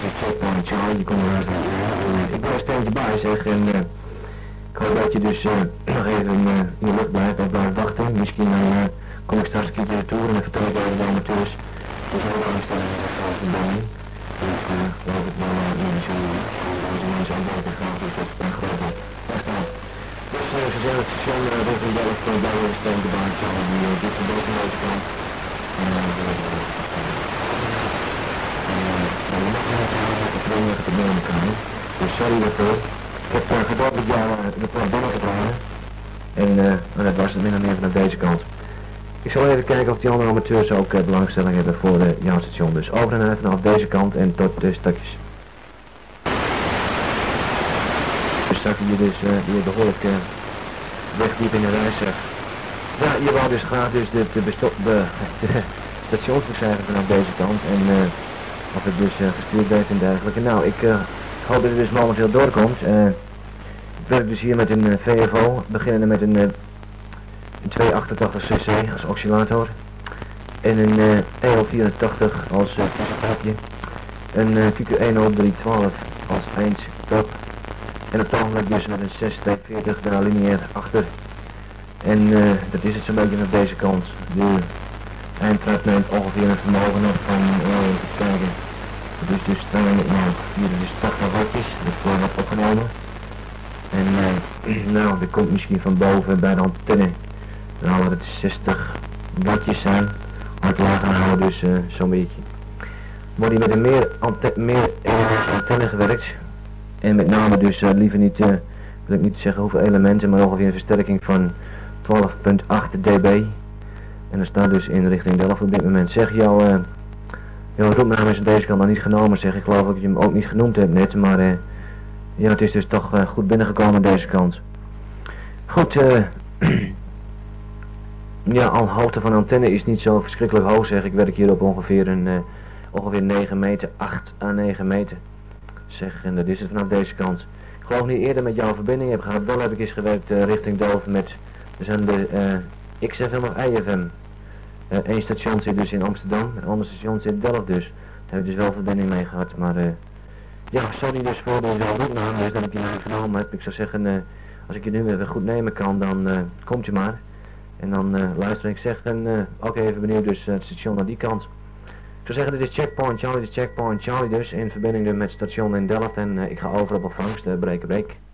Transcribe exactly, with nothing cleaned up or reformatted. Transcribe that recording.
is Checkpoint Charlie, die komt eruit. Uh, ik ben er steentje bij zeg en uh, ik hoop dat je dus uh, nog even uh, in de lucht blijft en blijft wachten. Misschien uh, kom ik straks een keertje retour en dan vertel ik over de amateurs. Dus ook al is dat een grote verbinding. Dus uh, geloof ik wel uh, in zo deze mensen ook wel te gaan dus dat het een grote afstand. Dus uh, ze zijn het station uh, richting Delft uh, bij de steentje bij Charlie die uh, dit van deze deze kant. En uh, dat is het. En je mag niet halen dat de vrienden te nemen kan. Dus sorry daarvoor. Ik heb uh, geduld met jou uh, de plan binnengedragen. En uh, dat was het min of meer vanaf deze kant. Ik zal even kijken of die andere amateurs ook uh, belangstelling hebben voor uh, jouw station. Dus over en uit vanaf deze kant en tot de stukjes. Dus zag je dus uh, hier behoorlijk uh, wegdiep in de reis zeg. Ja, je wou dus graag dus de, de, de, de, de stationsbeschrijving vanaf deze kant. En uh, of het dus uh, gestuurd werd en dergelijke. Nou, ik uh, hoop dat het dus momenteel doorkomt. Uh, ik werk dus hier met een uh, V F O, beginnende met een, uh, een tweehonderdachttachtig cc als oscillator. En een uh, E L vierentachtig als uh, tussenstapje. Een uh, Q Q een nul drie twaalf als eindstap. En op het ogenblik dus met een zes veertig daar lineair achter. En uh, dat is het zo'n beetje op deze kant. De eindtrap neemt ongeveer een vermogen op van, uh, even kijken. Het is dus uiteindelijk, nou, hier is tachtig wattjes, dat wordt wat opgenomen. En uh, nou, er komt misschien van boven bij de antenne, nou wat het zestig wattjes zijn, hard lager houden, dus uh, zo'n beetje. Wordt hier met een meer, ante meer antenne gewerkt. En met name dus uh, liever niet, uh, wil ik niet zeggen hoeveel elementen, maar ongeveer een versterking van twaalf komma acht dB. En dat staat dus in richting Delft op dit moment. Zeg jouw, uh, jouw roepnaam is aan deze kant nog niet genomen, zeg ik geloof dat je hem ook niet genoemd hebt net, maar uh, ja, het is dus toch uh, goed binnengekomen aan deze kant. Goed, uh, ja, al hoogte van antenne is niet zo verschrikkelijk hoog zeg, ik werk hier op ongeveer een, uh, ongeveer negen meter, acht à negen meter. Zeg, en dat is het vanaf deze kant. Ik geloof niet eerder met jouw verbinding heb gehad, wel heb ik eens gewerkt uh, richting Delft met, we zijn de uh, X F M of Y F M. Eén uh, station zit dus in Amsterdam, een ander station zit in Delft dus. Daar heb ik dus wel verbinding mee gehad, maar uh, ja, sorry dus voor deze roepnaam, dus dat ik je naam genomen heb. Ik zou zeggen, uh, als ik je nu weer goed nemen kan, dan uh, komt je maar. En dan uh, luister ik zeg, en uh, ook even benieuwd dus uh, het station naar die kant. Ik zou zeggen, dit is Checkpoint Charlie, dit is Checkpoint Charlie dus, in verbinding met het station in Delft en uh, ik ga over op ontvangst, uh, breken breek.